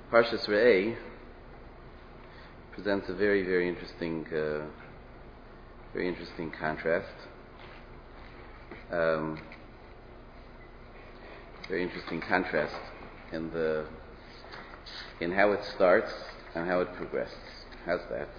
Parshas Re'eh presents a very interesting contrast. Very interesting contrast in how it starts and how it progresses. How's that?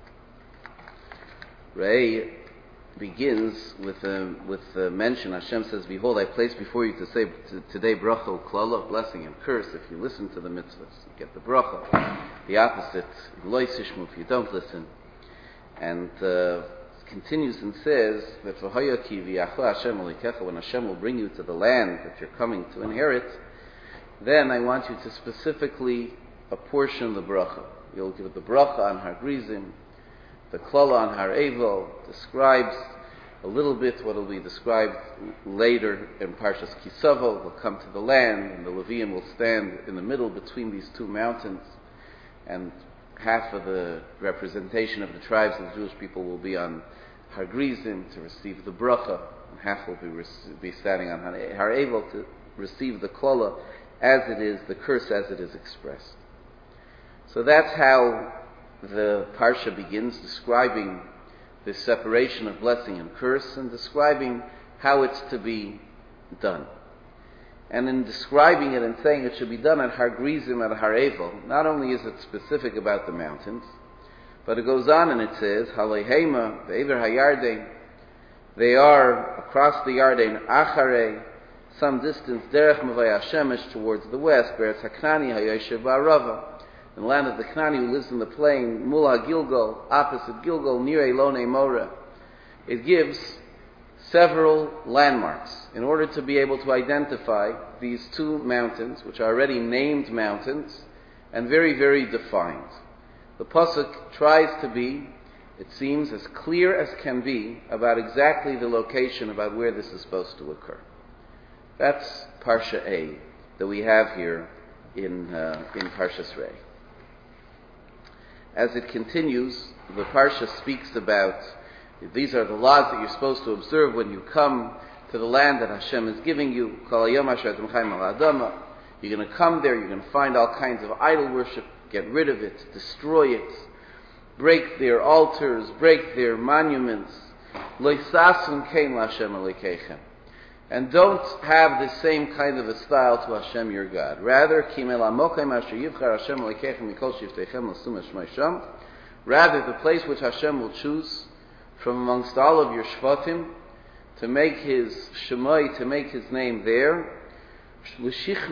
Re'eh begins with the mention. Hashem says, "Behold, I place before you to say today bracha uklala, blessing and curse. If you listen to the mitzvahs, you get the bracha. The opposite, lo yisishmu, if you don't listen." And continues and says that v'hayaki v'yachu Hashem alikecha, when Hashem will bring you to the land that you're coming to inherit, then I want you to specifically apportion the bracha. You'll give the bracha on Har Grizim. The klala on Har Evel describes a little bit what will be described later in Parshas Kisavo. We'll come to the land, and the Leviim will stand in the middle between these two mountains, and half of the representation of the tribes of the Jewish people will be on Har Grizim to receive the bracha, and half will be standing on Har Evel to receive the klala as it is, the curse as it is expressed. So that's how the Parsha begins, describing the separation of blessing and curse and describing how it's to be done. And in describing it and saying it should be done at Har Grizim, at Har Evel, not only is it specific about the mountains, but it goes on and it says, Halehema, Ve'ever HaYarden, they are across the Yarden, Acharei, some distance, Derech Mavai HaShemesh, towards the west, Beretz HaKnani HaYoshev Ba'arava, in the land of the Knani who lives in the plain, Mula Gilgal, opposite Gilgal, near Elone Mora. It gives several landmarks in order to be able to identify these two mountains, which are already named mountains, and very defined. The Pasuk tries to be, it seems, as clear as can be about exactly the location, about where this is supposed to occur. That's Parsha A that we have here in Parshas Re'eh. As it continues, the Parsha speaks about these are the laws that you're supposed to observe when you come to the land that Hashem is giving you. You're going to come there, you're going to find all kinds of idol worship, get rid of it, destroy it, break their altars, break their monuments. And don't have the same kind of a style to Hashem your God. Rather, the place which Hashem will choose from amongst all of your shvatim to make His Shemai, to make His name there, you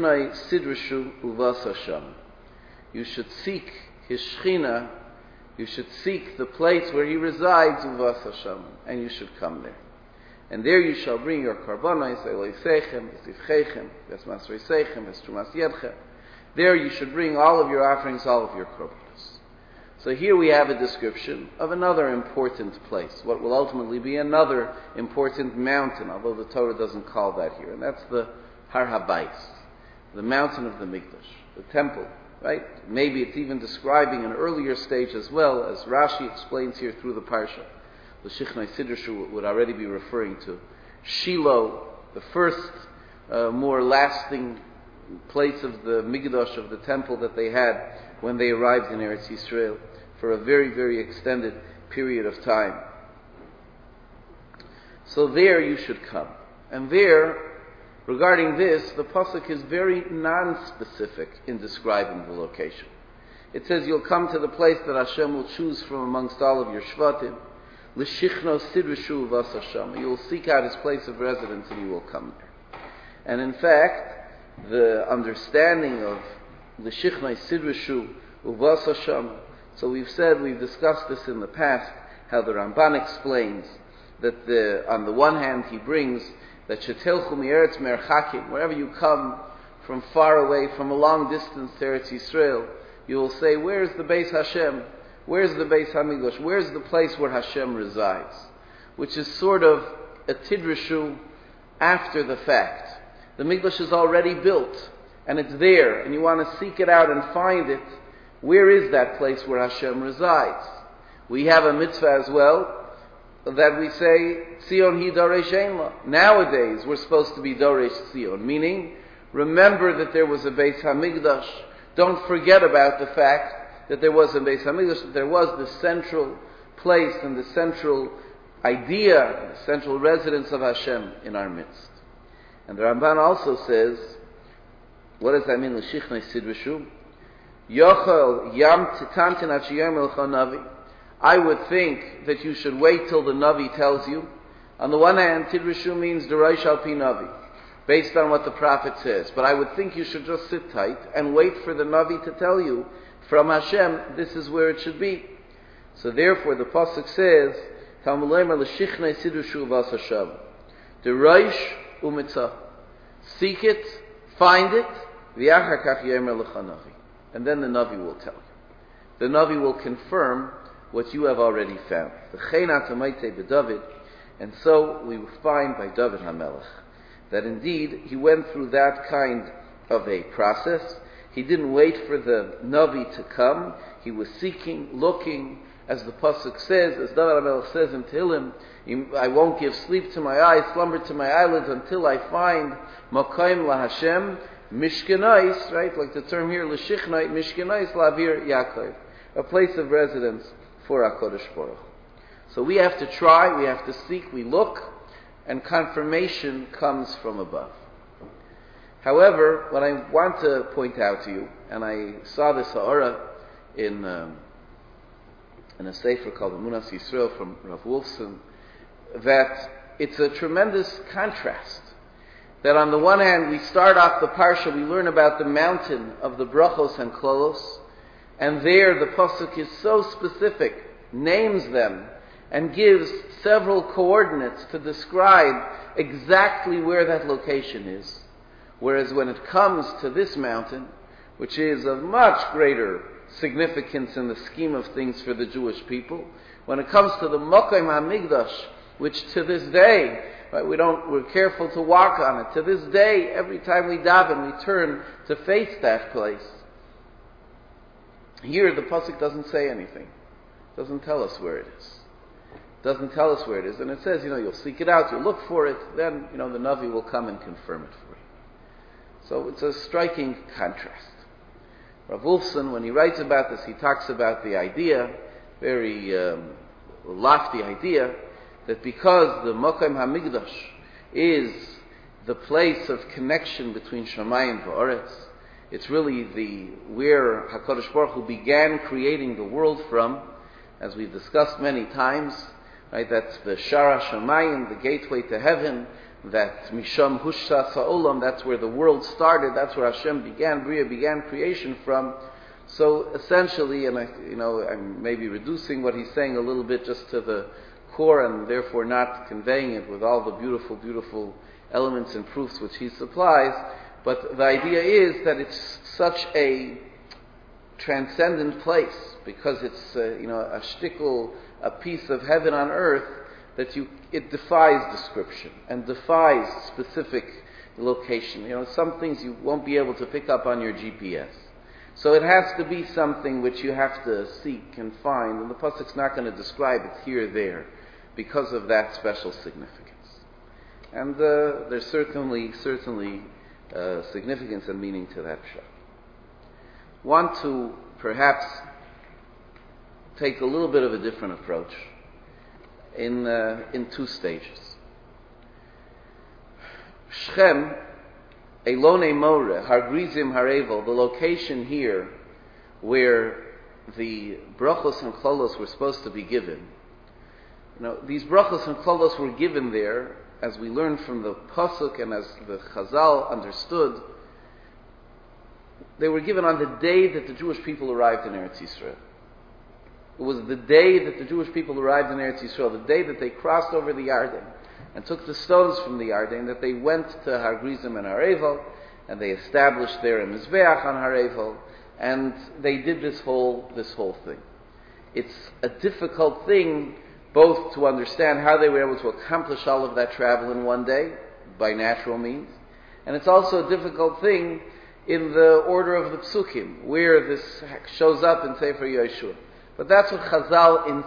should seek His Shechina, you should seek the place where He resides, and you should come there. And there you shall bring your karbanos, eloisechem, v'sivchechem, v'esmasreisechem, v'estrumas yedchem. There you should bring all of your offerings, all of your karbanos. So here we have a description of another important place, what will ultimately be another important mountain, although the Torah doesn't call that here. And that's the Har HaBayis, the mountain of the Mikdash, the temple, right? Maybe it's even describing an earlier stage as well, as Rashi explains here through the Parsha. The Shechnai Siddrshu would already be referring to Shiloh, the first more lasting place of the Mikdash, of the temple that they had when they arrived in Eretz Yisrael for a very extended period of time. So there you should come. And there, regarding this, the Pasuk is very non-specific in describing the location. It says you'll come to the place that Hashem will choose from amongst all of your Shvatim. L'shichno sidrishu v'asasham. You will seek out His place of residence and you will come there. And in fact, the understanding of l'shichno sidrishu v'asasham. So we've discussed this in the past, how the Ramban explains that on the one hand he brings that shetelchu mi'eretz merchakim, wherever you come from far away, from a long distance to Eretz Yisrael, you will say, where's the Beis Hashem? Where's the Beis HaMikdash? Where's the place where Hashem resides? Which is sort of a tidrishu after the fact. The Mikdash is already built, and it's there, and you want to seek it out and find it. Where is that place where Hashem resides? We have a mitzvah as well, that we say, Tzion hi doresh einla. Nowadays, we're supposed to be doresh Tzion, meaning, remember that there was a Beis HaMikdash, Don't forget about the fact that there was in Beis HaMikdash, that there was the central place and the central idea, the central residence of Hashem in our midst. And the Ramban also says, what does that mean? L'shichnei sidrishu. Yochel yam titantin at sheyom elcha navi. I would think that you should wait till the Navi tells you. On the one hand, tidrishu means D'Reish al pi Navi, based on what the prophet says. But I would think you should just sit tight and wait for the Navi to tell you from Hashem, this is where it should be. So therefore, the pasuk says, Talmud Leimer l'shichnei sidrishu v'as Hashem. D'Reish u'mitzah. Seek it, find it, v'yachar kach yomer lecha Navi. And then the Navi will tell you. The Navi will confirm what you have already found. And so we find by David HaMelech that indeed he went through that kind of a process. He didn't wait for the Navi to come. He was seeking, looking, as the pasuk says, as David HaMelech says in Tehillim, I won't give sleep to my eyes, slumber to my eyelids until I find Makayim LaHashem, Mishkenais, right? Like the term here, L'shichnai, Mishkenais Lavir Yaakov, a place of residence for HaKadosh Baruch. So we have to try, we have to seek, we look, and confirmation comes from above. However, what I want to point out to you, and I saw this ha'ara in a sefer called Emunas Yisrael from Rav Wolfson, that it's a tremendous contrast. That on the one hand, we start off the parsha, we learn about the mountain of the brachos and klolos, and there the pasuk is so specific, names them, and gives several coordinates to describe exactly where that location is. Whereas when it comes to this mountain, which is of much greater significance in the scheme of things for the Jewish people, when it comes to the Mokayim HaMikdash, which to this day, right, we're careful to walk on it. To this day, every time we daven, we turn to face that place. Here, the pasuk doesn't say anything. It doesn't tell us where it is. It doesn't tell us where it is. And it says, you'll seek it out, you'll look for it, then, the Navi will come and confirm it for you. So it's a striking contrast. Rav Wolfson, when he writes about this, he talks about the idea, very lofty idea, that because the Mokayim HaMikdash is the place of connection between Shamayim and Haaretz, it's really where HaKadosh Baruch Hu began creating the world from, as we've discussed many times, right? That's the Shara Shamayim, the gateway to heaven, that Misham Hushas Ha'olam, that's where the world started, that's where Hashem began creation from. So essentially, and I'm maybe reducing what he's saying a little bit just to the core and therefore not conveying it with all the beautiful, beautiful elements and proofs which he supplies, but the idea is that it's such a transcendent place because it's a shtickle, a piece of heaven on earth, that it defies description and defies specific location. Some things you won't be able to pick up on your GPS. So it has to be something which you have to seek and find, and the pasuk's not going to describe it here or there because of that special significance. And there's certainly significance and meaning to that pshat. Want to perhaps take a little bit of a different approach in two stages. Shechem, Elonei More, Har Grizim, Har Evel, the location here where the brachos and klolos were supposed to be given. These brachos and klolos were given there, as we learned from the pasuk and as the Chazal understood, they were given on the day that the Jewish people arrived in Eretz Yisrael. It was the day that the Jewish people arrived in Eretz Yisrael, the day that they crossed over the Yarden and took the stones from the Yarden, that they went to Har Grizim and Har Evel, and they established there a Mizbeach on Har Evel, and they did this whole thing. It's a difficult thing both to understand how they were able to accomplish all of that travel in one day, by natural means, and it's also a difficult thing in the order of the Psukim, where this shows up in Sefer Yeshua. But that's what Chazal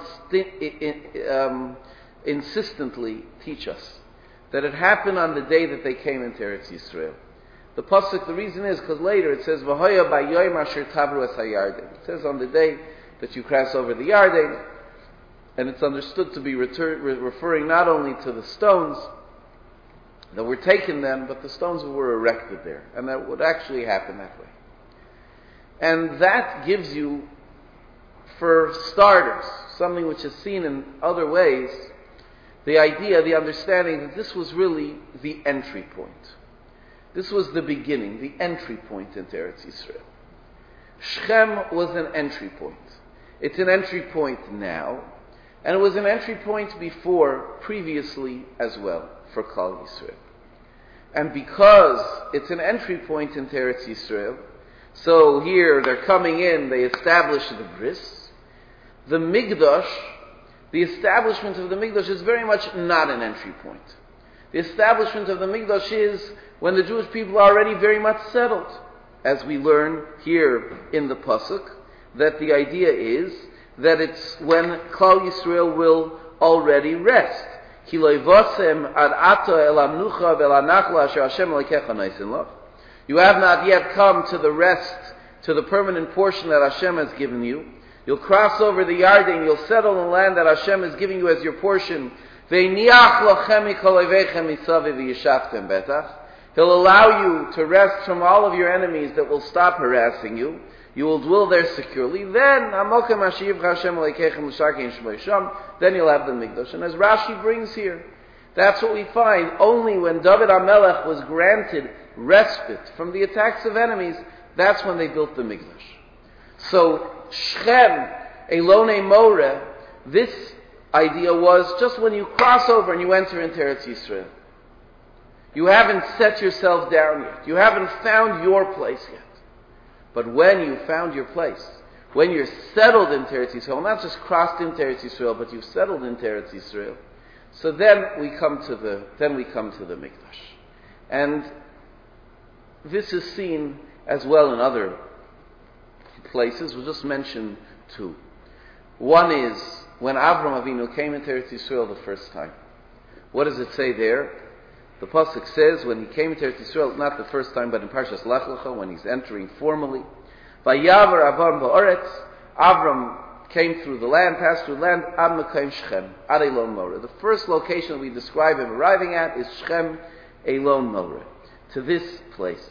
insistently teach us, that it happened on the day that they came into Eretz Yisrael. The pasuk, the reason is because later it says, V'hoya b'yoyim asher tavru es hayarden. It says on the day that you cross over the Yarden, and it's understood to be referring not only to the stones that were taken then, but the stones that were erected there. And that would actually happen that way. And that gives you, for starters, something which is seen in other ways, the idea, the understanding that this was really the entry point. This was the beginning, the entry point into Eretz Yisrael. Shechem was an entry point. It's an entry point now, and it was an entry point before, previously as well, for Klal Yisrael. And because it's an entry point into Eretz Yisrael, so here they're coming in, they establish the bris. The Migdash, the establishment of the Migdash is very much not an entry point. The establishment of the Migdash is when the Jewish people are already very much settled, as we learn here in the Pasuk, that the idea is that it's when Klal Yisrael will already rest. You have not yet come to the rest, to the permanent portion that Hashem has given you. You'll cross over the Yarden, you'll settle in the land that Hashem is giving you as your portion. He'll allow you to rest from all of your enemies that will stop harassing you. You will dwell there securely. Then you'll have the Mikdash. And as Rashi brings here, that's what we find. Only when David HaMelech was granted respite from the attacks of enemies, that's when they built the Mikdash. So Shechem, Elonei Moreh, this idea was just when you cross over and you enter into Eretz Yisrael. You haven't set yourself down yet. You haven't found your place yet. But when you found your place, when you're settled into Eretz Yisrael, not just crossed into Eretz Yisrael, but you've settled into Eretz Yisrael, so then we come to the Mikdash. And this is seen as well in other places. We'll just mention two. One is when Avram Avinu came into Eretz Yisrael the first time. What does it say there? The pasuk says when he came into Eretz Yisrael, not the first time, but in Parshas Lech Lecha, when he's entering formally, Vayavar Avram ba'oretz, Avram came through the land, passed through the land, Ad Mekayim Shechem, Ad Elon Moreh. The first location that we describe him arriving at is Shechem, Elon Moreh, to this place.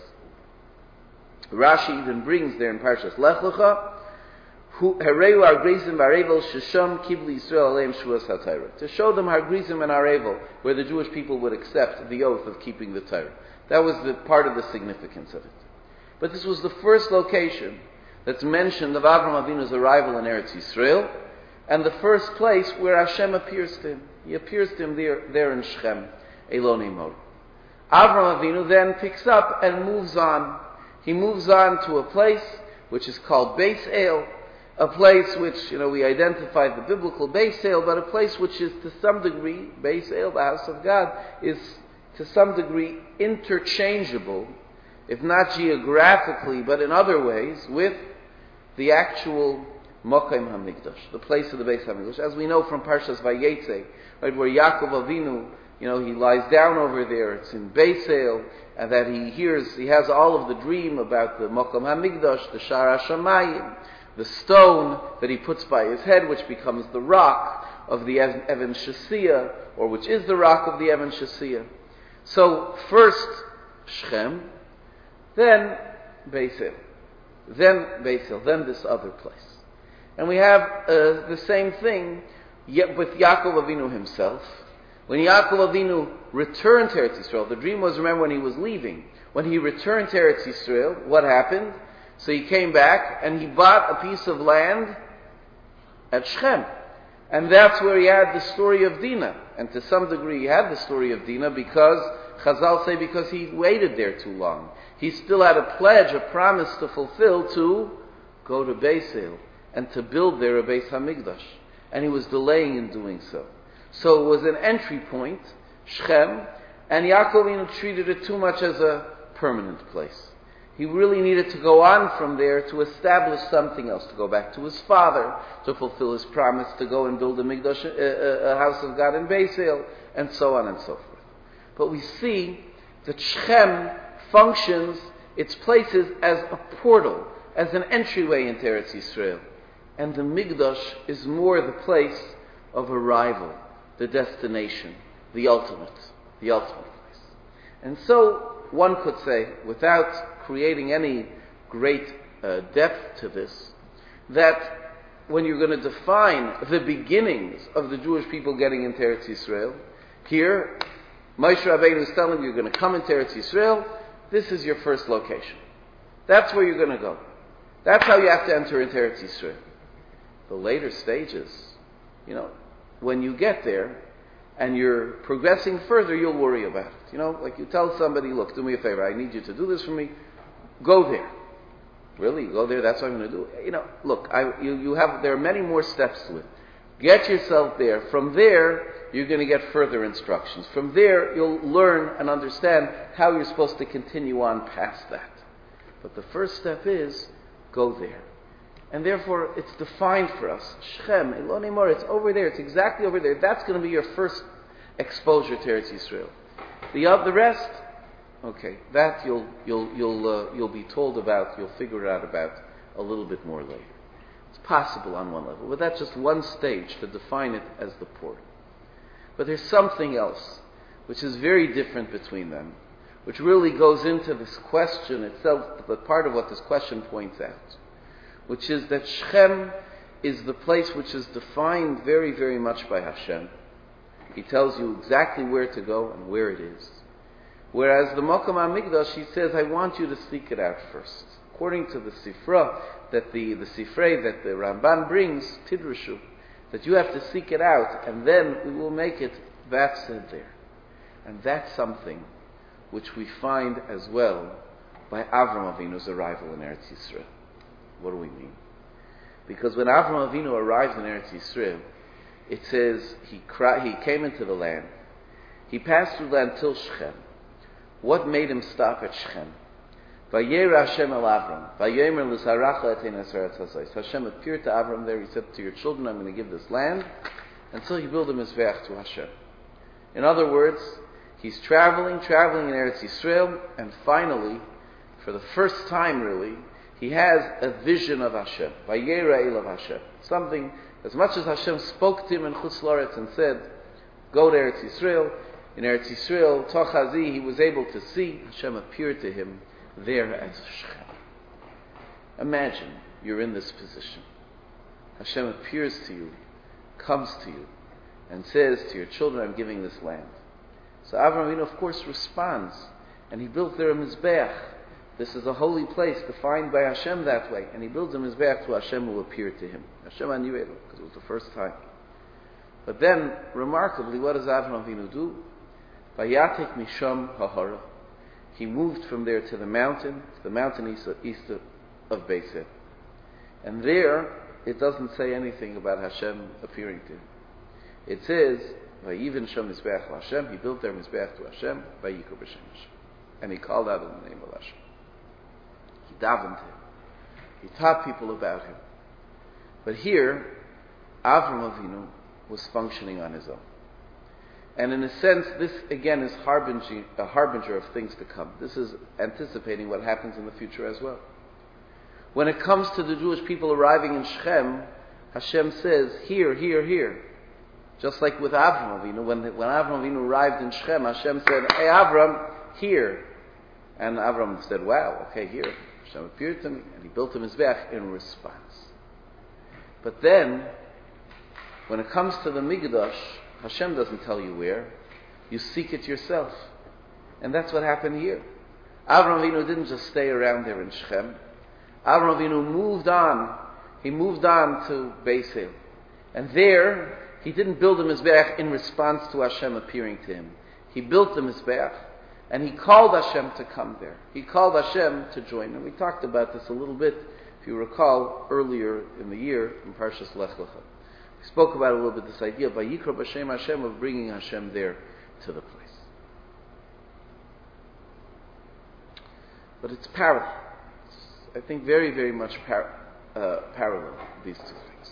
Rashi even brings there in Parshas Lech Lecha, Hareu Hargrizim Varevel Shesham Kibli Yisrael Aleim Shuas HaTorah, to show them Hargrizim and Harevel, where the Jewish people would accept the oath of keeping the Torah. That was the part of the significance of it. But this was the first location that's mentioned of Avram Avinu's arrival in Eretz Yisrael, and the first place where Hashem appears to him. He appears to him there in Shechem, Elonei Moreh. Avram Avinu then picks up and moves on. He moves on to a place which is called Beis El, a place which, we identified the biblical Beis El, but a place which is to some degree, Beis El, the house of God, is to some degree interchangeable, if not geographically, but in other ways, with the actual Mokaim HaMikdash, the place of the Beis HaMikdash. As we know from Parshas Vayetze, right, where Yaakov Avinu, he lies down over there, it's in Beis El, and that he has all of the dream about the Mokaim HaMikdash, the Shara Shamayim, the stone that he puts by his head, which becomes the rock of the Evan Shasiyah, or which is the rock of the Evan Shasiyah. So first Shechem, then Beis El, then this other place. And we have the same thing yet with Yaakov Avinu himself. When Yaakov Avinu returned to Eretz Yisrael, the dream was, remember, when he was leaving. When he returned to Eretz Yisrael, what happened? So he came back and he bought a piece of land at Shechem. And that's where he had the story of Dinah. And to some degree he had the story of Dinah because, Chazal say, because he waited there too long. He still had a pledge, a promise to fulfill to go to Beis El and to build there a Beis HaMikdash. And he was delaying in doing so. So it was an entry point, Shechem, and Yaakov Avinu treated it too much as a permanent place. He really needed to go on from there to establish something else, to go back to his father, to fulfill his promise to go and build a Mikdash, a house of God in Beis El, and so on and so forth. But we see that Shechem functions its places as a portal, as an entryway into Eretz Yisrael. And the Migdash is more the place of arrival, the destination, the ultimate place. And so, one could say, without creating any great depth to this, that when you're going to define the beginnings of the Jewish people getting into Eretz Yisrael, here, Moshe Rabbeinu is telling you, you're going to come into Eretz Yisrael, this is your first location. That's where you're going to go. That's how you have to enter into Eretz Yisrael. The later stages, when you get there and you're progressing further, you'll worry about it. Like you tell somebody, look, do me a favor, I need you to do this for me. Go there. Really? You go there, that's what I'm going to do? Look, there are many more steps to it. Get yourself there. From there, you're going to get further instructions. From there, you'll learn and understand how you're supposed to continue on past that. But the first step is, go there. And therefore, it's defined for us. Shechem, Elonei Mor, it's over there. It's exactly over there. That's going to be your first exposure to Eretz Yisrael. The rest, okay, that you'll be told about. You'll figure it out about a little bit more later. It's possible on one level, but that's just one stage to define it as the port. But there's something else which is very different between them, which really goes into this question itself, the part of what this question points out, which is that Shechem is the place which is defined very, very much by Hashem. He tells you exactly where to go and where it is. Whereas the Mokom HaMikdash, he says, I want you to seek it out first. According to the Sifra, that the Sifrei that the Ramban brings, Tidrashu, that you have to seek it out, and then we will make it that said there. And that's something which we find as well by Avram Avinu's arrival in Eretz Yisrael. What do we mean? Because when Avram Avinu arrives in Eretz Yisrael, it says he came into the land. He passed through the land till Shechem. What made him stop at Shechem? Vayera Hashem el Avram. Vayomer l'saracha etein esaretz hazos. Hashem appeared to Avram there. He said to your children, I'm going to give this land. And so he built a mizbeach to Hashem. In other words, he's traveling in Eretz Yisrael, and finally, for the first time really, he has a vision of Hashem. Vayera el of Hashem. Something, as much as Hashem spoke to him in Chutz La'aretz and said, go to Eretz Yisrael. In Eretz Yisrael, Tochazi, he was able to see. Hashem appeared to him there as Shechem. Imagine you're in this position. Hashem appears to you, comes to you, and says to your children, I'm giving this land. So Avraham Avinu, of course, responds, and he built there a mizbeach. This is a holy place defined by Hashem that way, and he builds a mizbeach to Hashem who appeared to him. Hashem Aniuelu, because it was the first time. But then, remarkably, what does Avraham Avinu do? Vayatek misham hahara. He moved from there to the mountain east of Beiset. And there, it doesn't say anything about Hashem appearing to him. It says, Vayiven sham mizbeach Hashem. He built their mizbeach to Hashem. Vayikra b'shem Hashem. And he called out in the name of Hashem. He davened him. He taught people about him. But here, Avram Avinu was functioning on his own. And in a sense, this again is a harbinger of things to come. This is anticipating what happens in the future as well. When it comes to the Jewish people arriving in Shechem, Hashem says, here, here, here. Just like with Avram Avinu, when Avram Avinu arrived in Shechem, Hashem said, hey Avram, here. And Avram said, wow, okay, here. Hashem appeared to me, and he built a mizbeach in response. But then, when it comes to the Migdash, Hashem doesn't tell you where. You seek it yourself. And that's what happened here. Avram Avinu didn't just stay around there in Shechem. Avram Avinu moved on. He moved on to Beis Hil. And there, he didn't build a mizbeach in response to Hashem appearing to him. He built the mizbeach, and he called Hashem to come there. He called Hashem to join him. We talked about this a little bit, if you recall, earlier in the year in Parshas Lech Lecha. We spoke about a little bit this idea by Yikra B'Shem Hashem of bringing Hashem there to the place. But it's parallel. It's, I think, very, very much parallel, these two things.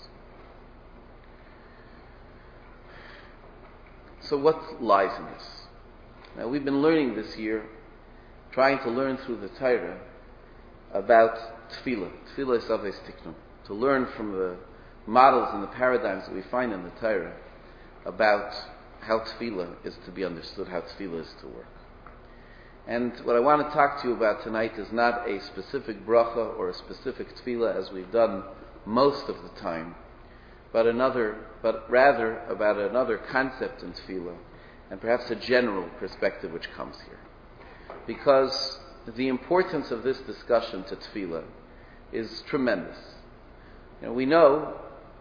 So what lies in this? Now, we've been learning this year trying to learn through the Torah about tefillah. Tefillah is Avos Tiknun. To learn from the models and the paradigms that we find in the Torah about how tefillah is to be understood, how tefillah is to work. And what I want to talk to you about tonight is not a specific bracha or a specific tefillah as we've done most of the time, but rather about another concept in tefillah, and perhaps a general perspective which comes here. Because the importance of this discussion to tefillah is tremendous. We know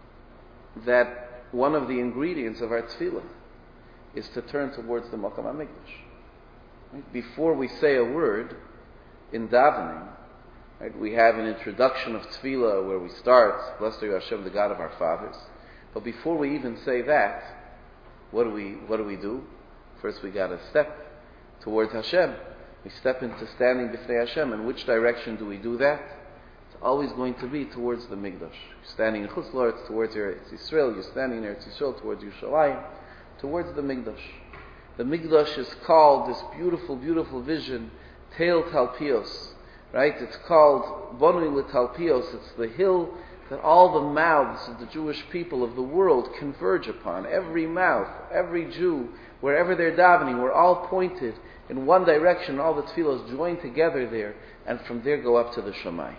that one of the ingredients of our tefillah is to turn towards the Makom HaMikdash. Right? Before we say a word in davening, right, we have an introduction of tefillah where we start, Blessed are you Hashem, the God of our fathers. But before we even say that, what do we do? First we got to step towards Hashem. We step into standing b'fnei Hashem. In which direction do we do that? It's always going to be towards the Mikdash. You're standing in Chutz La'aretz towards Eretz Yisrael. You're standing in Eretz Yisrael towards Yerushalayim, towards the Mikdash. The Mikdash is called, this beautiful, beautiful vision, Teil Talpios. Right? It's called Bonui L'Talpios. It's the hill that all the mouths of the Jewish people of the world converge upon. Every mouth, every Jew, wherever they're davening, we're all pointed in one direction. All the tefillos join together there, and from there go up to the Shamayim.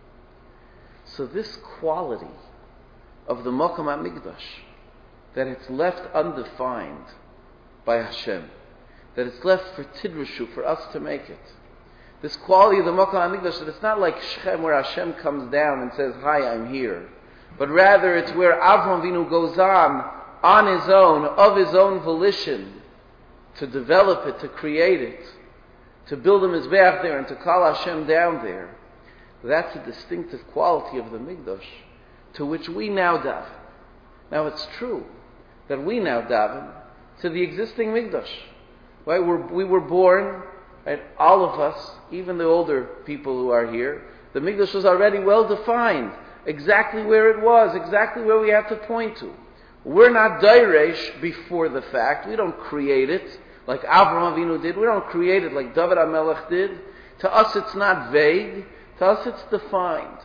So this quality of the Makom HaMikdash, that it's left undefined by Hashem, that it's left for Tidrashu, for us to make it. This quality of the Makom HaMikdash, that it's not like Shechem where Hashem comes down and says, "Hi, I'm here," but rather it's where Avraham Avinu goes on his own, of his own volition, to develop it, to create it, to build a Mizbeach there and to call Hashem down there. That's a distinctive quality of the Mikdash to which we now daven. Now it's true that we now daven to the existing Mikdash. Right? We were born, right, all of us, even the older people who are here, the Mikdash was already well defined, exactly where it was, exactly where we have to point to. We're not Dairesh before the fact. We don't create it like Avraham Avinu did. We don't create it like David HaMelech did. To us it's not vague. To us it's defined.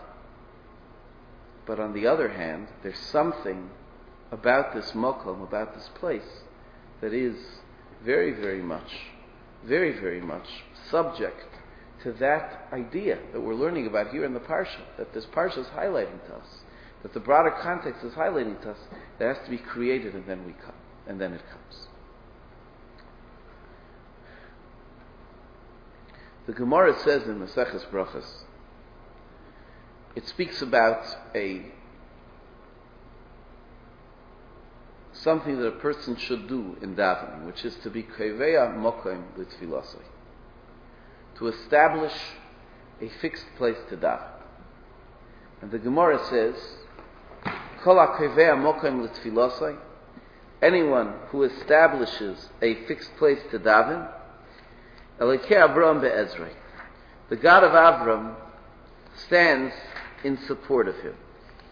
But on the other hand, there's something about this Makom, about this place, that is very, very much subject to that idea that we're learning about here in the Parsha, that this Parsha is highlighting to us, that the broader context is highlighting to us, that has to be created and then we come, and then it comes. The Gemara says in Maseches Brachos, it speaks about something that a person should do in davening, which is to be Kaveya Mokim L'Tfilasai, to establish a fixed place to daven. And the Gemara says, Kol HaKaveya Mokim L'Tfilasai, anyone who establishes a fixed place to daven, Elokei Avram Be'ezrei, the God of Avram stands in support of him.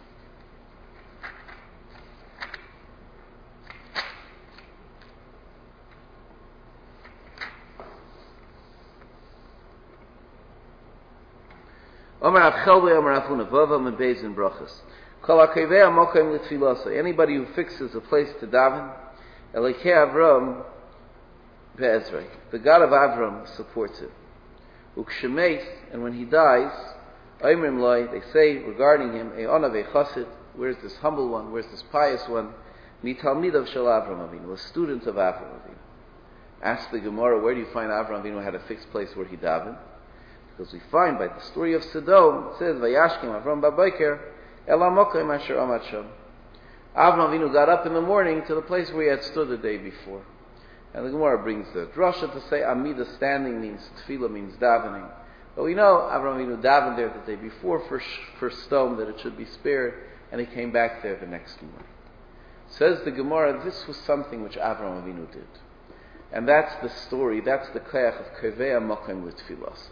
Anybody who fixes a place to daven, Elokei Avram Be'ezrei, the God of Avram supports him. Ukshemeis, and when he dies, Oimrim Loi, they say regarding him, E'onav E'chasid, where's this humble one, where's this pious one? Mitalmidav Shel Avram Avinu, a student of Avram Avinu. Ask the Gemara, where do you find Avram Avinu had a fixed place where he davened? Because we find by the story of Sodom, it says, Vayashkim Avram Baboker, Ela Mokim Asher Amad Sham. Avram Avinu got up in the morning to the place where he had stood the day before. And the Gemara brings the drasha to say, Amida, standing, means tefillah, means davening. But we know Avram Avinu davened there the day before for stone, that it should be spared, and he came back there the next morning. Says the Gemara, this was something which Avram Avinu did. And that's the story, that's the koyach of Kaveya Mokim L'Tfilasai.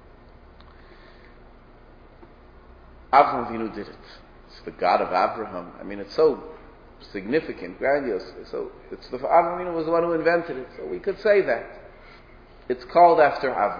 Avram Avinu did it. It's the God of Abraham. I mean, it's so significant, grandiose. So Avram Avinu was the one who invented it. So we could say that. It's called after Avram.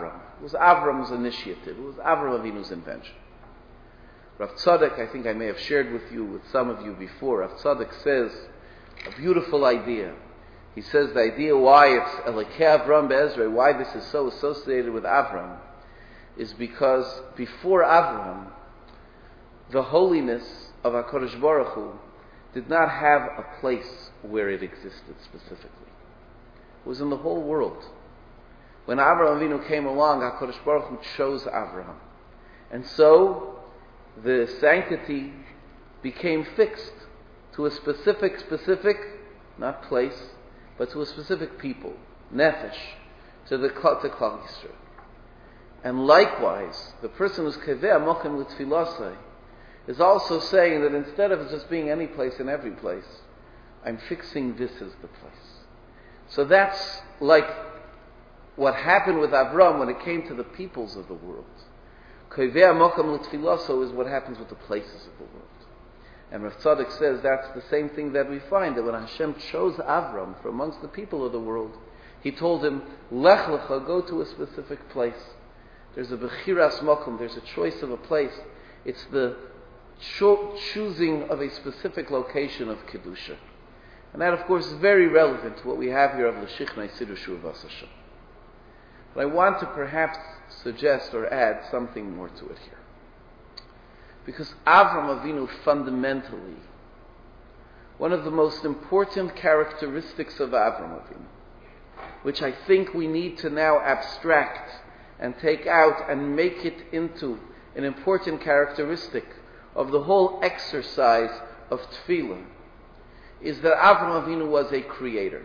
It was Avram's initiative. It was Avram Avinu's invention. Rav Tzadok, I think I may have shared with some of you before, Rav Tzadok says a beautiful idea. He says the idea why it's Elokei Avram Be'ezrei, why this is so associated with Avram, is because before Avram, the holiness of HaKadosh Baruch Hu did not have a place where it existed specifically. It was in the whole world. When Avraham Avinu came along, HaKadosh Baruch Hu chose Avraham. And so, the sanctity became fixed to a specific, not place, but to a specific people, Nefesh, to Klal Yisrael. And likewise, the person who's Keveh Mokem L'Tfilasai is also saying that instead of just being any place and every place, I'm fixing this as the place. So that's like what happened with Avram when it came to the peoples of the world. Keveh Mokem L'Tfilasai is what happens with the places of the world. And Rav Tzadok says that's the same thing that we find, that when Hashem chose Avram from amongst the people of the world, He told him, Lech Lecha, go to a specific place. There's a Bechiras Mokum, there's a choice of a place. It's the choosing of a specific location of Kedusha. And that, of course, is very relevant to what we have here of L'Shichnai Siddur Shuvas Hashem. But I want to perhaps suggest or add something more to it here. Because Avram Avinu fundamentally, one of the most important characteristics of Avram Avinu, which I think we need to now abstract and take out and make it into an important characteristic of the whole exercise of Tefillah, is that Avram Avinu was a creator.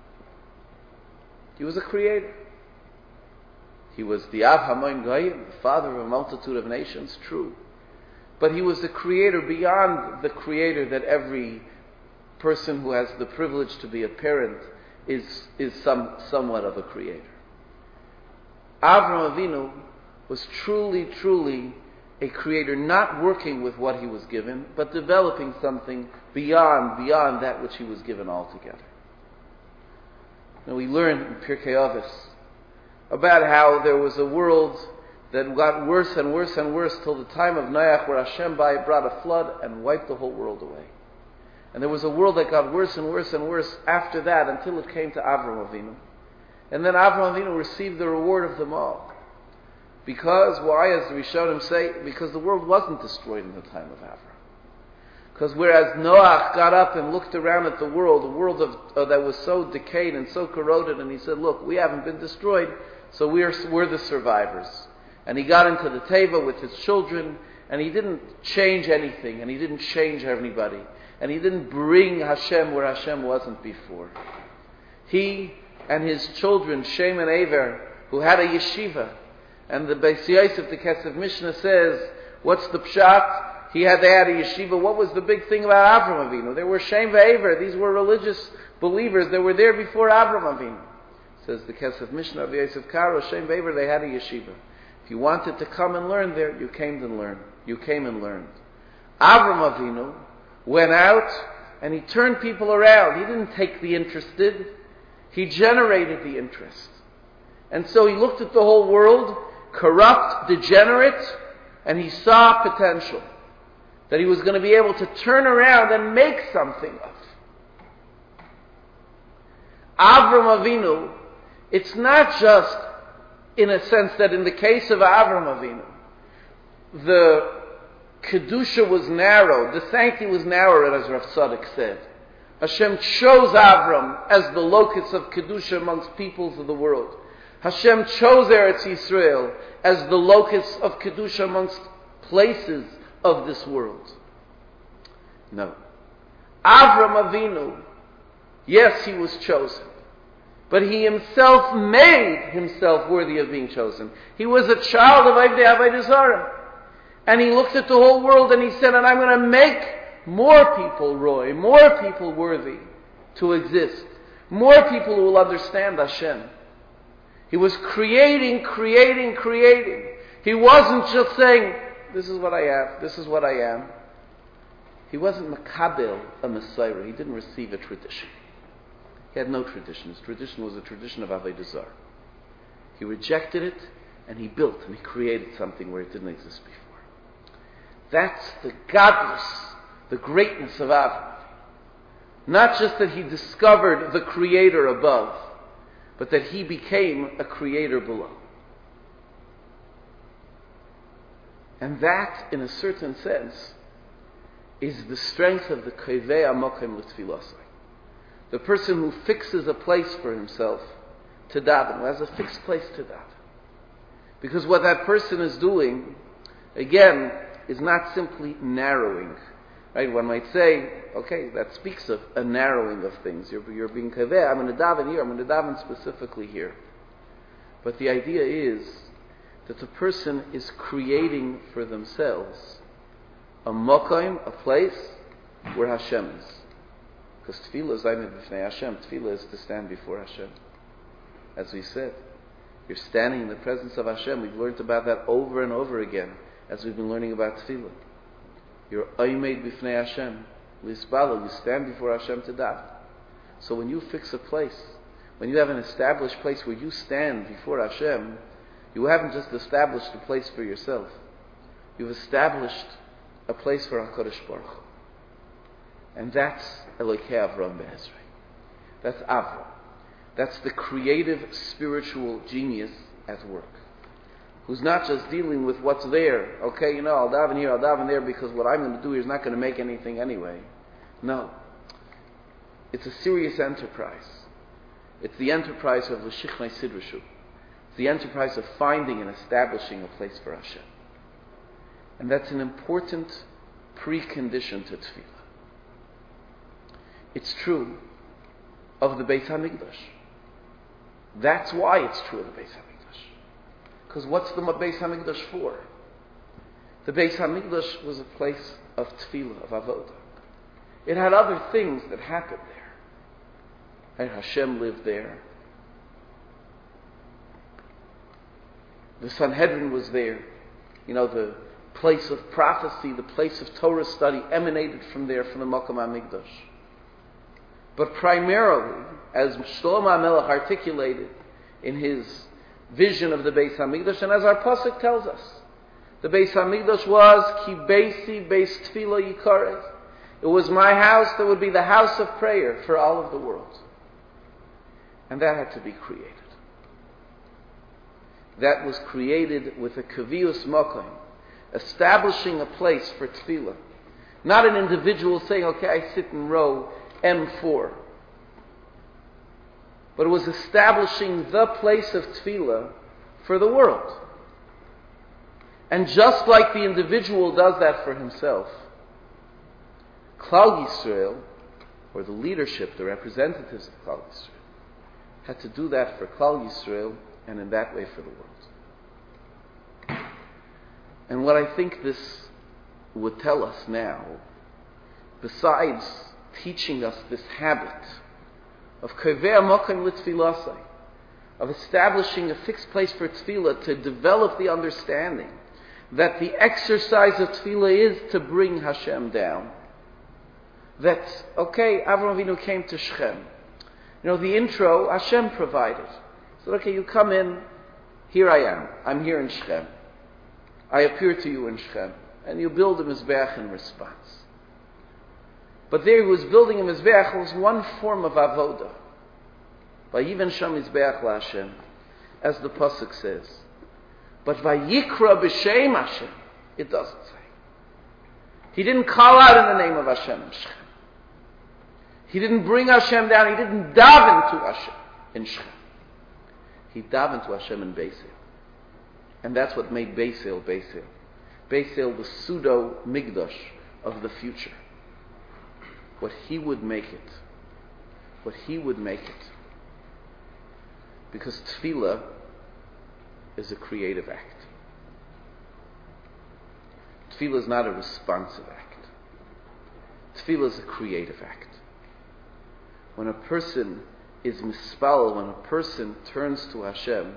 He was a creator. He was the Av HaMoim Goyim, the father of a multitude of nations, true. But he was the creator beyond the creator that every person who has the privilege to be a parent is somewhat of a creator. Avram Avinu was truly a creator, not working with what he was given, but developing something beyond that which he was given altogether. Now we learn in Pirkei Avos about how there was a world that got worse and worse and worse till the time of Noach, where Hashem brought a flood and wiped the whole world away. And there was a world that got worse and worse and worse after that until it came to Avram Avinu. And then Avram Avinu received the reward of them all. Because, why, as the Rishonim say, because the world wasn't destroyed in the time of Avram. Because whereas Noach got up and looked around at the world that was so decayed and so corroded, and he said, look, we haven't been destroyed, so we're the survivors. And he got into the teva with his children, and he didn't change anything, and he didn't change anybody, and he didn't bring Hashem where Hashem wasn't before. He and his children, Shem and Aver, who had a yeshiva, and the Beis Yosef, the Kesef Mishnah says, what's the pshat? They had a yeshiva. What was the big thing about Avram Avinu? There were Shem and Aver. These were religious believers that were there before Avram Avinu. Says the Kesef Mishnah of Yosef Karo, Shem and Aver, they had a yeshiva. If you wanted to come and learn there, you came and learned. Avram Avinu went out and he turned people around. He didn't take the interested. He generated the interest. And so he looked at the whole world, corrupt, degenerate, and he saw potential that he was going to be able to turn around and make something of. Avram Avinu, it's not just in a sense that in the case of Avram Avinu, the Kedusha was narrowed, the sanctity was narrowed, as Rav Tzadok said. Hashem chose Avram as the locus of Kedusha amongst peoples of the world. Hashem chose Eretz Yisrael as the locus of Kedusha amongst places of this world. No. Avram Avinu, yes, he was chosen. But he himself made himself worthy of being chosen. He was a child of Avdei Avodah Zarah. And he looked at the whole world and he said, and I'm going to make more people roy, more people worthy to exist. More people who will understand Hashem. He was creating. He wasn't just saying, this is what I have, this is what I am. He wasn't makabel, a Messiah. He didn't receive a tradition. He had no tradition. His tradition was a tradition of Avodah Zarah. He rejected it and he built and he created something where it didn't exist before. That's the godless, the greatness of Avram. Not just that he discovered the creator above, but that he became a creator below. And that, in a certain sense, is the strength of the Kaveh Amokim L'Tfilasai. The person who fixes a place for himself to daven, who has a fixed place to daven. Because what that person is doing, again, is not simply narrowing. Right? One might say, okay, that speaks of a narrowing of things. You're being Kaveh, I'm going to daven here, I'm going to daven specifically here. But the idea is that the person is creating for themselves a mokaim, a place where Hashem is. Because tefillah is Zaymed B'fnei Hashem. Tefillah is to stand before Hashem. As we said, you're standing in the presence of Hashem. We've learned about that over and over again as we've been learning about tefillah. You're Aymed B'fnei Hashem. L'isbala, you stand before Hashem to daven. So when you fix a place, when you have an established place where you stand before Hashem, you haven't just established a place for yourself. You've established a place for HaKadosh Baruch Hu. And that's Elokei Avram Be'ezrei. That's Avram. That's the creative spiritual genius at work. Who's not just dealing with what's there. Okay, I'll daven here, I'll daven there because what I'm going to do here is not going to make anything anyway. No. It's a serious enterprise. It's the enterprise of L'Shichnei Sidrashu. It's the enterprise of finding and establishing a place for Hashem. And that's an important precondition to tefillah. It's true of the Beis HaMikdash. That's why it's true of the Beis HaMikdash. Because what's the Beis HaMikdash for? The Beis HaMikdash was a place of tefillah, of avodah. It had other things that happened there. And Hashem lived there. The Sanhedrin was there. The place of prophecy, the place of Torah study emanated from there, from the Makom HaMikdash. But primarily, as Shlomo HaMelech articulated in his vision of the Beis HaMikdash, and as our Pasuk tells us, the Beis HaMikdash was Ki Beisi Beis Tefillah Yikareh. It was my house that would be the house of prayer for all of the world. And that had to be created. That was created with a Kavius Makom, establishing a place for tefillah. Not an individual saying, okay, I sit in row M4. But it was establishing the place of tefillah for the world. And just like the individual does that for himself, Klal Yisrael, or the leadership, the representatives of Klal Yisrael, had to do that for Klal Yisrael, and in that way for the world. And what I think this would tell us now, besides teaching us this habit of Kaveh Amokim L'Tfilasai, of establishing a fixed place for tefillah, to develop the understanding that the exercise of tefillah is to bring Hashem down. That, okay, Avraham Avinu came to Shechem. The intro, Hashem provided. So, okay, you come in, here I am. I'm here in Shechem. I appear to you in Shechem. And you build a Mizbeach in response. But there he was building a Mizbeach, was one form of Avodah. Vayiven Sham Mizbeach LaHashem, as the Pasuk says. But Vayikra B'Shem Hashem, it doesn't say. He didn't call out in the name of Hashem in Shechem. He didn't bring Hashem down. He didn't daven to Hashem in Shechem. He davened to Hashem in Beisel. And that's what made Beisel Beisel. Beisel, the pseudo-Migdash of the future. What he would make it. What he would make it. Because tefillah is a creative act. Tefillah is not a responsive act. Tefillah is a creative act. When a person is mispal, when a person turns to Hashem,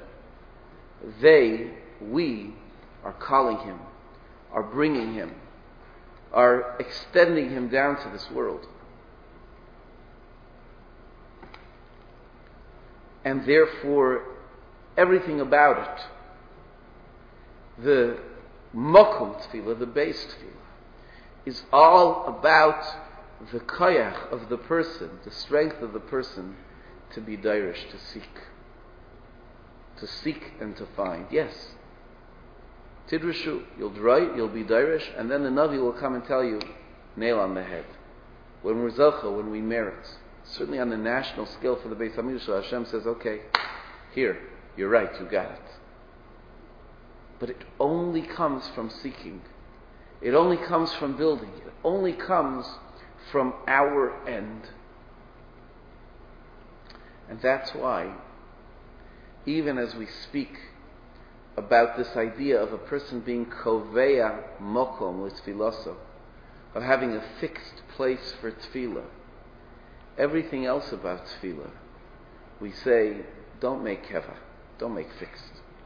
we are calling him, are bringing him, are extending him down to this world. And therefore, everything about it The mokum tefillah, the base tefillah, is all about the koyach of the person, the strength of the person to be dairish, to seek and to find. Yes, tidrashu, you'll write, you'll be dairish, and then the Navi will come and tell you, nail on the head. When we're zocha, when we merit, certainly on the national scale for the Beis HaMikdash, Hashem says, okay, here, you're right, you got it. But it only comes from seeking. It only comes from building. It only comes from our end. And that's why, even as we speak about this idea of a person being koveya mokom l'tfiloso, of having a fixed place for tefillah, everything else about tefillah, we say, don't make keva, don't make fixed.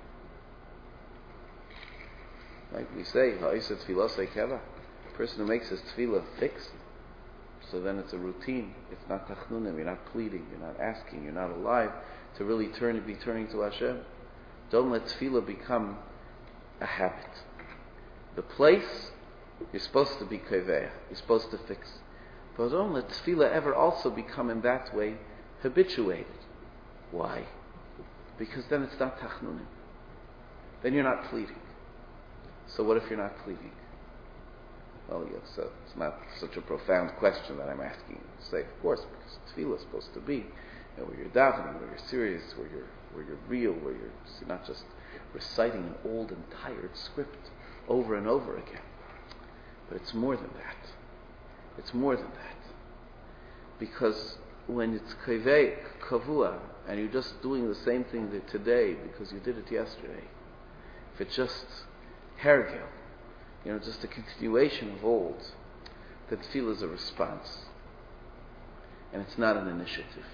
Right? We say, ha'isa tefillah keva. A person who makes his tefillah fixed, so then it's a routine. It's not tachnunim. You're not pleading. You're not asking. You're not alive to really be turning to Hashem. Don't let tefillah become a habit. The place, you're supposed to be koveya. You're supposed to fix. But don't let tefillah ever also become in that way habituated. Why? Because then it's not tachnunim. Then you're not pleading. So what if you're not pleading? Well, yeah, so it's not such a profound question that I'm asking you to say, of course, because tefillah is supposed to be, where you're davening, where you're serious, where you're real, where you're not just reciting an old and tired script over and over again. But it's more than that. It's more than that. Because when it's kavua, and you're just doing the same thing today because you did it yesterday, if it's just hergel, just a continuation of old, then tefillah is a response. And it's not an initiative.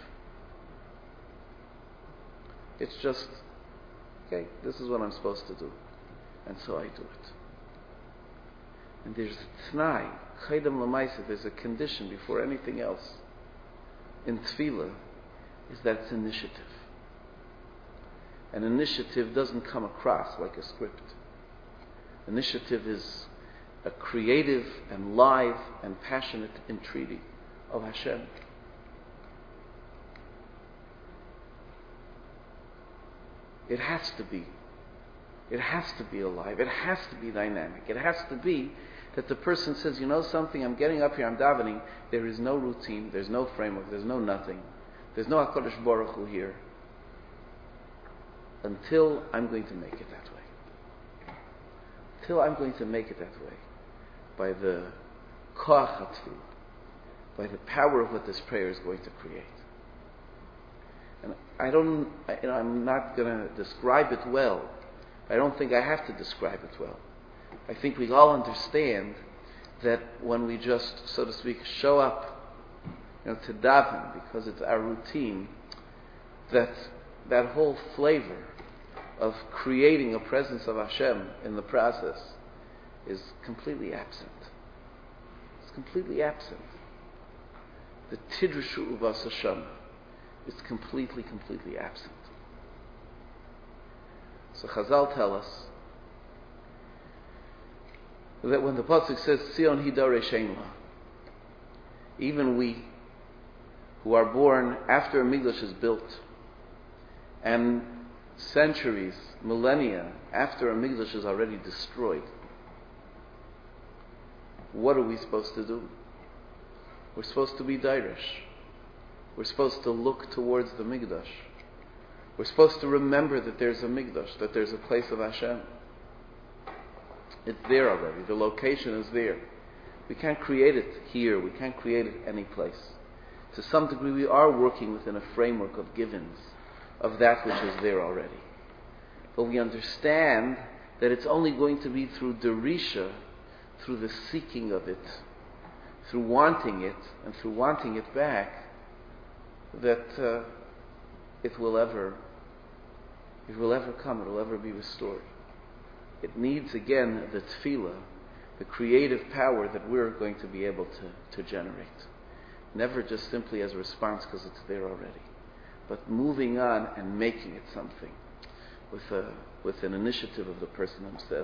It's just, okay, this is what I'm supposed to do. And so I do it. And there's a t'nai, chaydam l'maisa, there's a condition before anything else in tefillah, is that it's initiative. An initiative doesn't come across like a script. Initiative is a creative and live and passionate entreaty of Hashem. It has to be. It has to be alive. It has to be dynamic. It has to be that the person says, you know something, I'm getting up here, I'm davening, there is no routine, there's no framework, there's no nothing. There's no HaKadosh Baruch Hu here until I'm going to make it that way. Until I'm going to make it that way. By the koach hatefillah, by the power of what this prayer is going to create. And I'm not going to describe it well. I don't think I have to describe it well. I think we all understand that when we just, so to speak, show up, to daven because it's our routine, that whole flavor of creating a presence of Hashem in the process is completely absent. It's completely absent. The tidrashu uvas Hashem is completely absent. So Chazal tell us that when the pasuk says Tzion hidare sheimla, even we who are born after a Mikdash is built, and centuries, millennia after a Mikdash is already destroyed, what are we supposed to do? We're supposed to be dairish. We're supposed to look towards the Mikdash. We're supposed to remember that there's a Mikdash, that there's a place of Hashem. It's there already. The location is there. We can't create it here. We can't create it any place. To some degree, we are working within a framework of givens, of that which is there already. But we understand that it's only going to be through derisha, through the seeking of it, through wanting it, and through wanting it back, that it will ever come, it will ever be restored. It needs, again, the tefillah, the creative power that we're going to be able to generate. Never just simply as a response because it's there already, but moving on and making it something with a with an initiative of the person himself.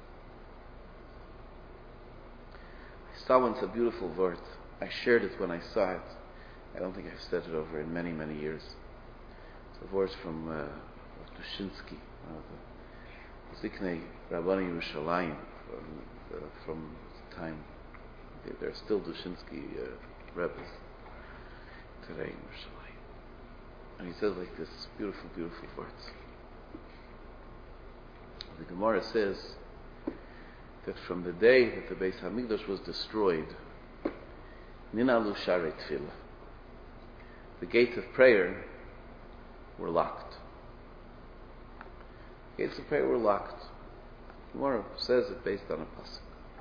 I saw once a beautiful word. I shared it when I saw it. I don't think I've said it over in many, many years. It's a word from Dushinsky, the Ziknei Rabbani Yerushalayim, from the time. There are still Dushinsky rebels today in Yerushalayim. And he says like this, beautiful, beautiful words. The Gemara says that from the day that the Beis Hamikdash was destroyed, Ninalu Sharei Tefillah, the gates of prayer were locked. The gates of prayer were locked. The Gemara says it based on a pasuk.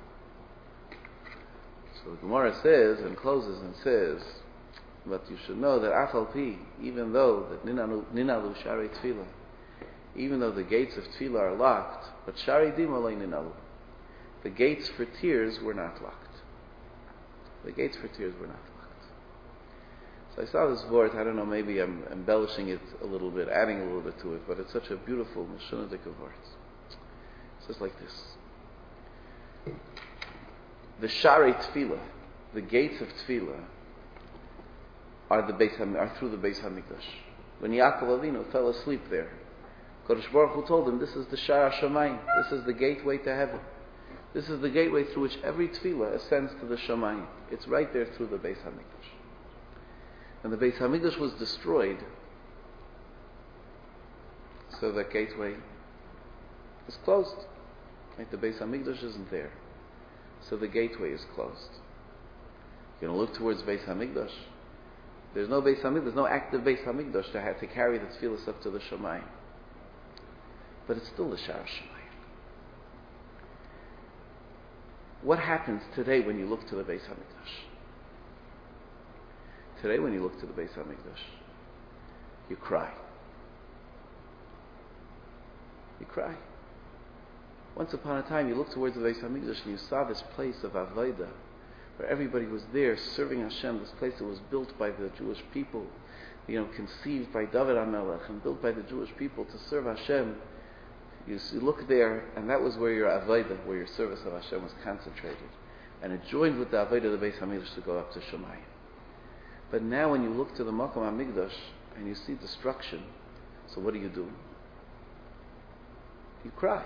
So the Gemara says and closes and says, but you should know that Afal Pi, even though that Ninalu Sharei Tefillah, even though the gates of Tefillah are locked, but Sharei Dima Lo Ninalu, the gates for tears were not locked. The gates for tears were not locked. So I saw this word, I don't know, maybe I'm embellishing it a little bit, adding a little bit to it, but it's such a beautiful Meshunadik of words. It's just like this. The Sharei Tefillah, the gates of Tefillah, are through the Beis Hamikdash. When Yaakov Avinu fell asleep there, Kodesh Baruch Hu told him, this is the Shara Shamayim, this is the gateway to heaven. This is the gateway through which every tefillah ascends to the Shamayim. It's right there through the Beis Hamikdash. And the Beis Hamikdash was destroyed, so that gateway is closed. Right? The Beis Hamikdash isn't there, so the gateway is closed. You're going to look towards Beis Hamikdash. There's no Beis Hamikdash, there's no active Beis Hamikdash to carry the tefillahs up to the Shamayim. But it's still the Shara Shamayim. What happens today when you look to the Beis Hamikdash? Today when you look to the Beis Hamikdash, you cry. You cry. Once upon a time, you looked towards the Beis Hamikdash and you saw this place of Avodah, where everybody was there serving Hashem, this place that was built by the Jewish people, conceived by David HaMelech and built by the Jewish people to serve Hashem. You look there, and that was where your Avodah, where your service of Hashem was concentrated. And it joined with the Avodah of the Beis Hamikdash to go up to Shamayim. But now when you look to the Makom HaMikdash and you see destruction, so what do? You cry.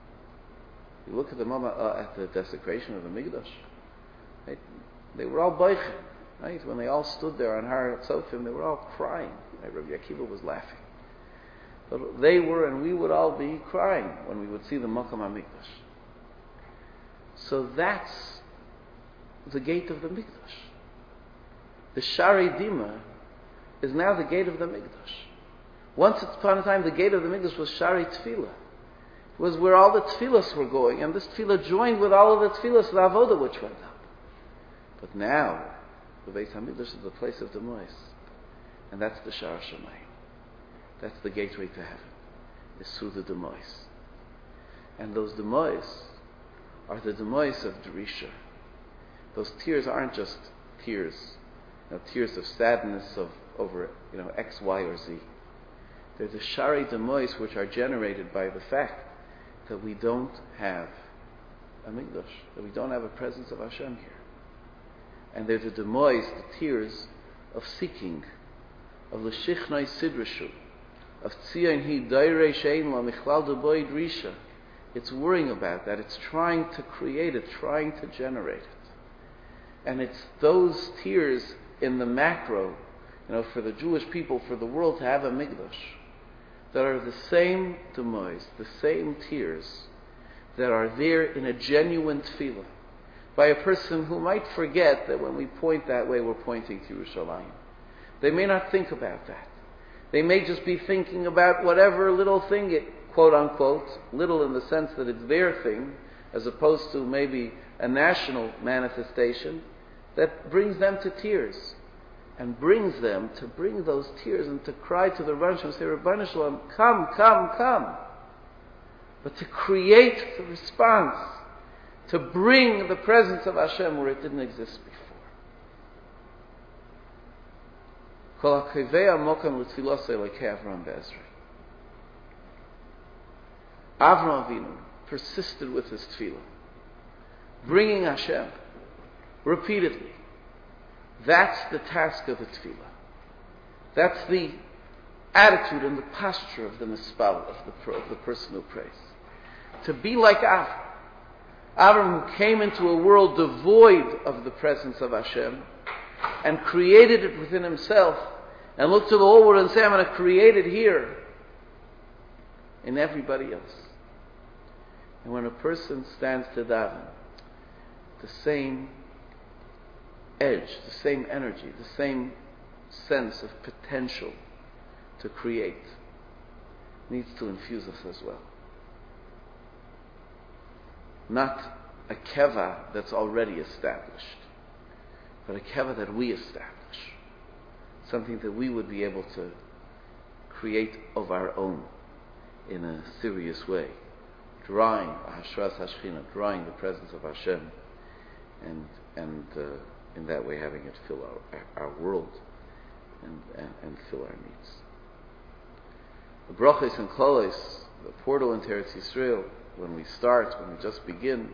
You look at the desecration of the Mikdash. Right? They were all beichen. Right? When they all stood there on Har Tzofim, they were all crying. Right? Rabbi Akiva was laughing. But they were, and we would all be crying when we would see the Makom HaMikdash. So that's the gate of the Mikdash. The Sharei Dima is now the gate of the Mikdash. Once upon a time, the gate of the Mikdash was Sharei Tefillah. It was where all the Tefillahs were going, and this Tefillah joined with all of the Tefillahs, the Avodah which went up. But now, the Beis Hamikdash is the place of Demois, and that's the Shara Shamayim. That's the gateway to heaven. It's through the Demois. And those Demois are the Demois of Derisha. Those tears aren't just tears, tears of sadness over X, Y, or Z. They're the Sharei Demois which are generated by the fact that we don't have a Mikdash, that we don't have a presence of Hashem here. And they're the Demois, the tears of seeking, of L'shichnai Sidrashu, of Tzion Hi Dairei Shein La Michlal Deboy Drisha. It's worrying about that. It's trying to create it, trying to generate it. And it's those tears in the macro, for the Jewish people, for the world to have a Mikdash, that are the same demois, the same tears, that are there in a genuine tefillah, by a person who might forget that when we point that way, we're pointing to Yerushalayim. They may not think about that. They may just be thinking about whatever little thing it, quote unquote, little in the sense that it's their thing, as opposed to maybe a national manifestation, that brings them to tears. And brings them to bring those tears and to cry to the Rebbeinu and say, Rebbeinu Shalom, come, come, come. But to create the response, to bring the presence of Hashem where it didn't exist before. Avraham Avinu persisted with his tefillah, bringing Hashem repeatedly. That's the task of the tefillah. That's the attitude and the posture of the mispal, of the person who prays. To be like Avram. Avram, who came into a world devoid of the presence of Hashem and created it within himself, and looked to the whole world and said, I'm going to create it here in everybody else. And when a person stands to daven, the same edge, the same energy, the same sense of potential to create needs to infuse us as well. Not a keva that's already established, but a keva that we establish. Something that we would be able to create of our own in a serious way. Drawing Hashras Hashchina, drawing the presence of Hashem, and in that way having it fill our world and fill our needs. The brachos and klolos, the portal into Eretz Yisrael, when we just begin,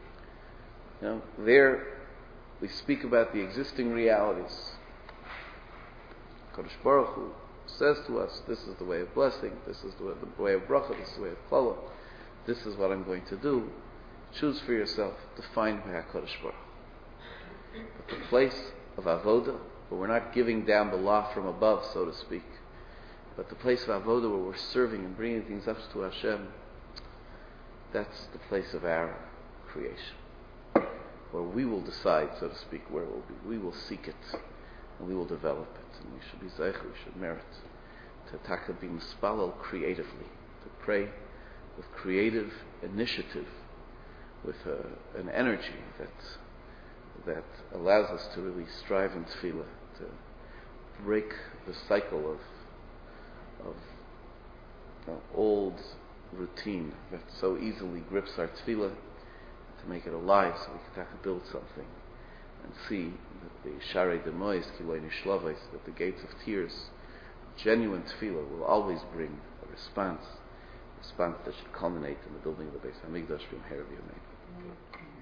there we speak about the existing realities. Kadosh Baruch Hu says to us, this is the way of blessing, this is the way of bracha, this is the way of klala, this is what I'm going to do. Choose for yourself, defined by HaKadosh Baruch Hu. But the place of avoda, where we're not giving down the law from above, so to speak, but the place of avoda where we're serving and bringing things up to Hashem, that's the place of our creation, where we will decide, so to speak, where it will be. We will seek it, and we will develop it, and we should be zeich, we should merit to taka be mispalel creatively, to pray with creative initiative, with an energy that allows us to really strive in tefillah, to break the cycle of old routine that so easily grips our tefillah, to make it alive so we can build something and see that the Sharei Demois, Kiloi Nishlavos, that the gates of tears, genuine tefillah, will always bring a response that should culminate in the building of the Beis HaMikdash from Herav Yameinu.